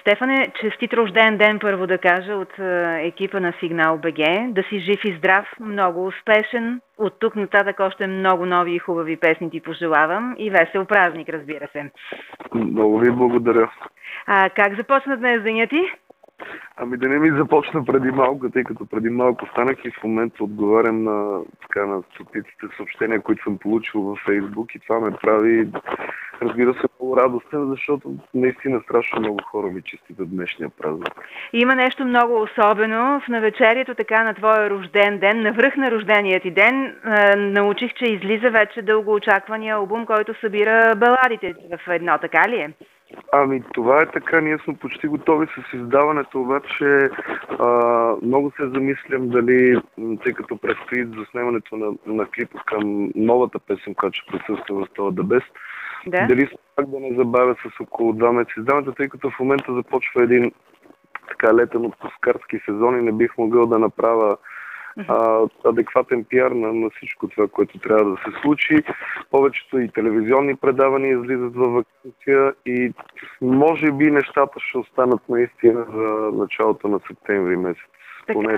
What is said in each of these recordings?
Стефане, честит рожден ден, първо да кажа от екипа на Сигнал БГ. Да си жив и здрав, много успешен. От тук нататък още много нови и хубави песни ти пожелавам и весел празник, разбира се. Много ви благодаря. Как започна днес деня ти? Ами да не ми започна преди малко, тъй като преди малко станах и в момента отговарям на стотиците съобщения, които съм получил във Фейсбук и това ме прави, разбира се, много радостен, защото наистина страшно много хора ми честитат днешния празник. Има нещо много особено в навечерието така на твоя рожден ден, навръх на рождения ти ден. Научих, че излиза вече дългоочаквания албум, който събира баладите в едно, така ли е? Ами това е така, ние сме почти готови с издаването, обаче много се замислям дали, тъй като предстои заснемането на клипа към новата песен, която ще присъства в това The Best, дали пак да не забавя с около 2 месеца издаването, тъй като в момента започва един така летен отпускарски сезон и не бих могъл да направя адекватен пиар на всичко това, което трябва да се случи. Повечето и телевизионни предавания излизат във ваканция и може би нещата ще останат наистина за началото на септември месец. Поне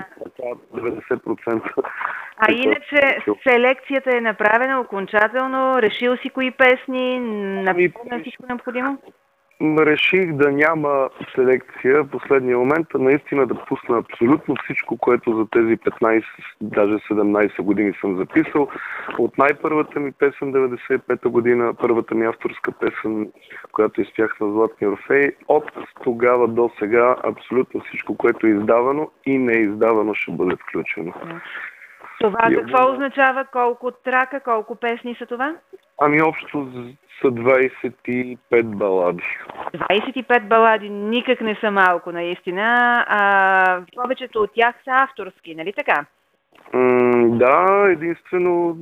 90%. Иначе селекцията е направена окончателно, решил си кои песни, напълно всичко необходимо? Реших да няма селекция в последния момент, а наистина да пусна абсолютно всичко, което за тези 15, даже 17 години съм записал. От най-първата ми песен 95-та година, първата ми авторска песен, която изпях на Златния Орфей, от тогава до сега абсолютно всичко, което е издавано и не е издавано, ще бъде включено. Това какво означава? Колко трака, колко песни са това? Ами общо са 25 балади. 25 балади никак не са малко, наистина. Повечето от тях са авторски, нали така? Да, единствено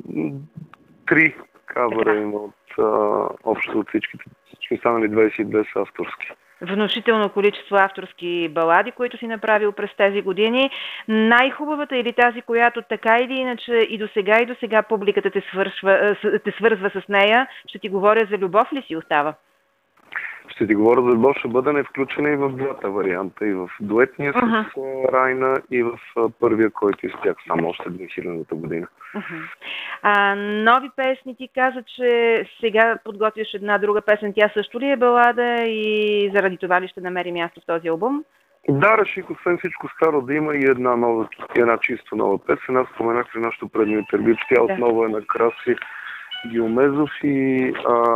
3 кавъра има общо от всички останали 22 са авторски. Внушително количество авторски балади, които си направил през тези години. Най-хубавата или тази, която така или иначе и до сега публиката те свързва с нея, ще ти говоря за любов ли си остава? Ще ти говоря за любов, ще бъде включена и в двата варианта. И в дуетния с Райна, и в първия, който изпях само още 2000-та година. Нови песни ти каза, че сега подготвяш една друга песен. Тя също ли е балада и заради това ли ще намери място в този албум? Да, реших освен всичко старо да има и една чисто нова песен. Аз споменах при нашото предно интервю, че тя отново е на Краси Геомезов и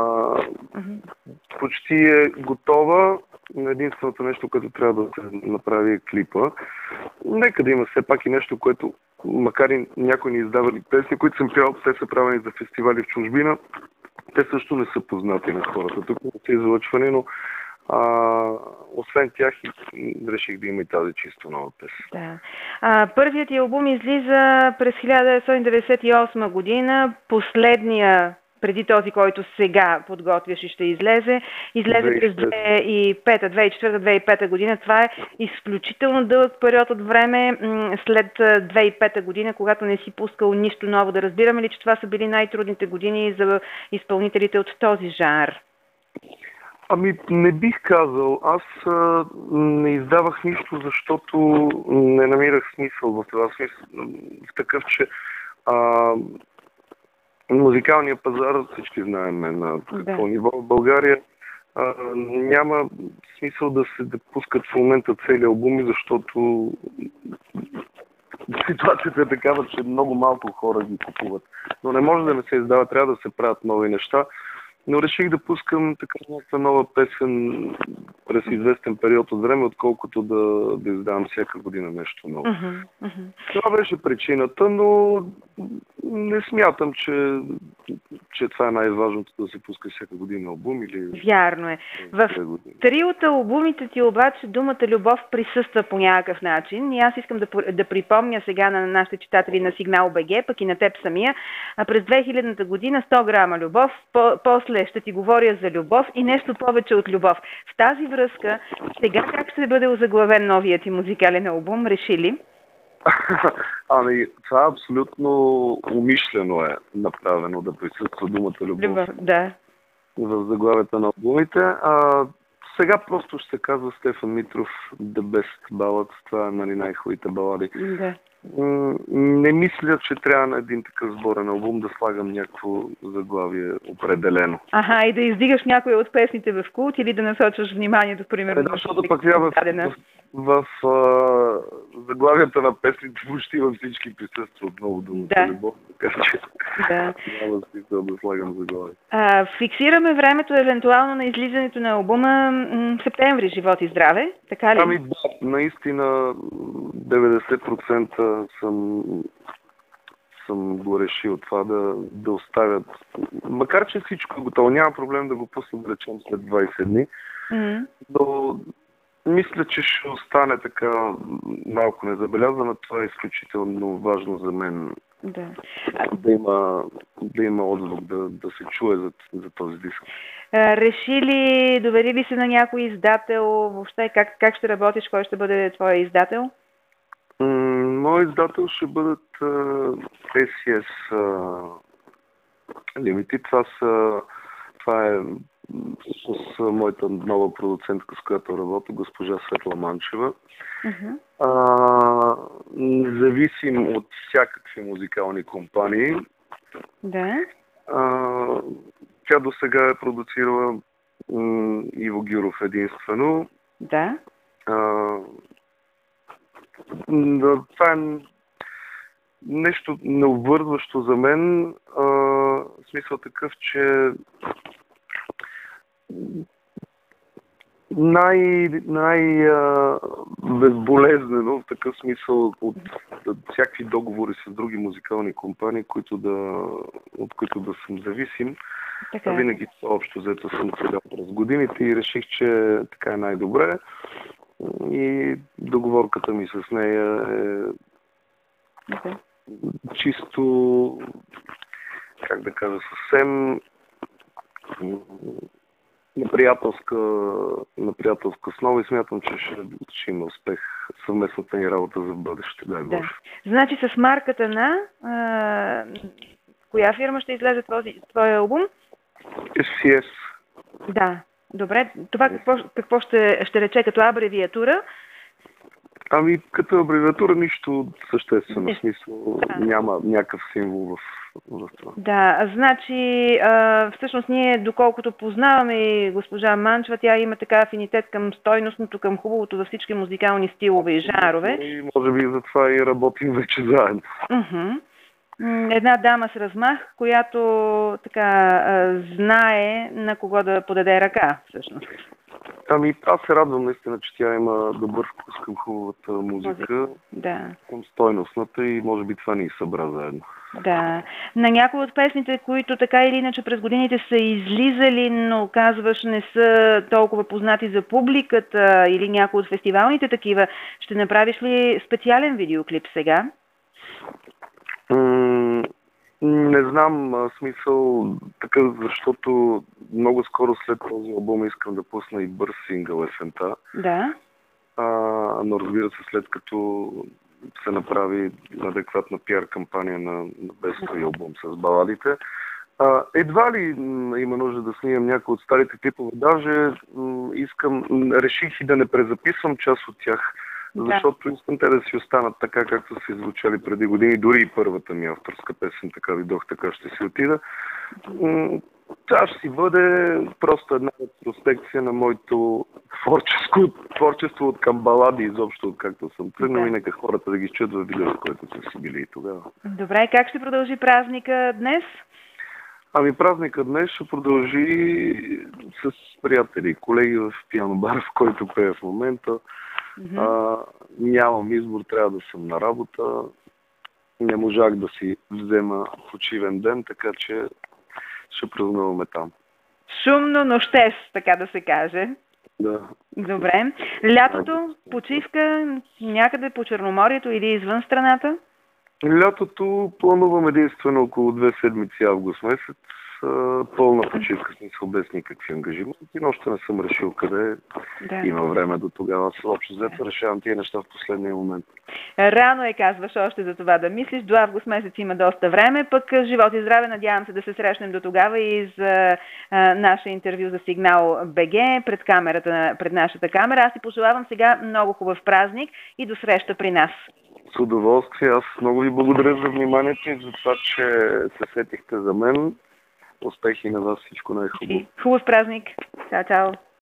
почти е готова. Единственото нещо, което трябва да се направи е клипа. Нека да има все пак и нещо, което, макар и някои ни издавали песни, които съм пял, те са правени за фестивали в чужбина, те също не са познати на хората. Тук са излъчвани, но освен тях реших да има и тази чисто нова песен. Първият ти албум излиза през 1998 година, последния преди този, който сега подготвяш и ще излезе. Излезе през 2004-2005 година. Това е изключително дълъг период от време след 2005 година, когато не си пускал нищо ново. Да разбираме ли, че това са били най-трудните години за изпълнителите от този жанр? Ами не бих казал. Аз не издавах нищо, защото не намирах смисъл в това. В такъв, че музикалния пазар, всички знаем на какво ниво в България, няма смисъл да се пускат в момента цели албуми, защото ситуацията е такава, че много малко хора ги купуват. Но не може да не се издава, трябва да се правят нови неща. Но реших да пускам така някаква нова песен през известен период от време, отколкото да издавам всяка година нещо ново. Това беше причината, но не смятам, че това е най-важното да се пуска всяка година албум или... Вярно е. В 3 от албумите ти обаче думата любов присъства по някакъв начин. И аз искам да припомня сега на нашите читатели на Сигнал БГ, пък и на теб самия. През 2000-та година 100 грама любов, после ще ти говоря за любов и нещо повече от любов. В тази връзка, сега как ще бъде озаглавен новият ти музикален албум? Реши ли? Ами, това абсолютно умишлено е направено да присъства думата любов. Да. В заглавията на албумите. Сега просто ще се казва Стефан Митров The Best Ballads. Това е най-хубавите балади. Да. Не мисля, че трябва на един такъв сборен албум да слагам някакво заглавие определено. Аха, и да издигаш някои от песните в култ или да насочваш вниманието, примерно. Да, защото пък в заглавията на песните почти във всички присъстват много думата любов, така че няма смисъл да слагам заглавие. Фиксираме времето евентуално на излизането на албума септември, живот и здраве, така ли? Ами да, наистина 90% съм го решил това да оставят. Макар че всичко е готово, няма проблем да го пусна, да речем, след 20 дни. Но мисля, че ще остане така малко незабелязано. Това е изключително важно за мен. Да има отзвук, да се чуе за този диск. Довери ли се на някой издател? Въобще как ще работиш? Кой ще бъде твой издател? Мой издател ще бъдат SES Limited. Това е с моята нова продуцентка, с която работя, госпожа Светла Манчева. Независим от всякакви музикални компании. Тя до сега е продуцирала Иво Гюров единствено. Това е нещо необвързващо за мен. В смисъл такъв, че безболезнено в такъв смисъл от всякакви договори с други музикални компании, от които да съм зависим. Винаги общо взето съм седял през годините и реших, че така е най-добре. И договорката ми с нея е чисто, как да кажа, съвсем на приятелска основа и смятам, че ще има успех съвместната ни работа за бъдеще. Дай Боже. Значи с марката на коя фирма ще излезе твоя албум? SES. Да. Добре. Това какво ще рече като абревиатура? Ами като абревиатура нищо съществено. В смисъл няма някакъв символ в това. Да, значи всъщност ние, доколкото познаваме госпожа Манчева, тя има така афинитет към стойностното, към хубавото във всички музикални стилове и жанрове. И може би затова и работим вече заедно. Една дама с размах, която така знае на кого да подаде ръка, всъщност. Ами аз се радвам наистина, че тя има добър вкус към хубавата музика, към стойностната и може би това ни събра заедно. Да. На някои от песните, които така или иначе през годините са излизали, но казваш не са толкова познати за публиката или някои от фестивалните такива, ще направиш ли специален видеоклип сега? Не знам смисъл така, защото много скоро след този албум искам да пусна и бърз сингъл есента. Но разбира се, след като се направи адекватна пиар кампания на бестовия албум с баладите. Едва ли има нужда да снимам някои от старите клипове. Даже реших и да не презаписвам част от тях, защото искам те да си останат така, както са звучали преди години. Дори и първата ми авторска песен, така видох, така ще си отида. Това ще си бъде просто една ретроспекция на моето творчество от към балади, изобщо от както съм тръгнал и нека хората да ги чуят във видео, който са си били и тогава. Добре, как ще продължи празника днес? Ами празника днес ще продължи с приятели и колеги в пиано бар, в който пея в момента. Нямам избор, трябва да съм на работа. Не можах да си взема почивен ден, така че ще празнуваме там. Шумно, но щес, така да се каже. Да. Добре. Лятото, почивка някъде по Черноморието или извън страната? Лятото планувам единствено около 2 седмици август месец. пълна почивка, смисъл без никакви ангажименти, но още не съм решил къде има време до тогава. Общо взето решавам тия неща в последния момент. Рано е, казваш, още за това да мислиш. До август месец има доста време, пък живот и здраве, надявам се да се срещнем до тогава и за наше интервю за Сигнал БГ пред нашата камера. Аз ти пожелавам сега много хубав празник и до среща при нас. С удоволствие. Аз много ви благодаря за вниманието и за това, че се сетихте за мен. Успехи на вас, всичко най-хубаво. Хубав празник. Чао, чао.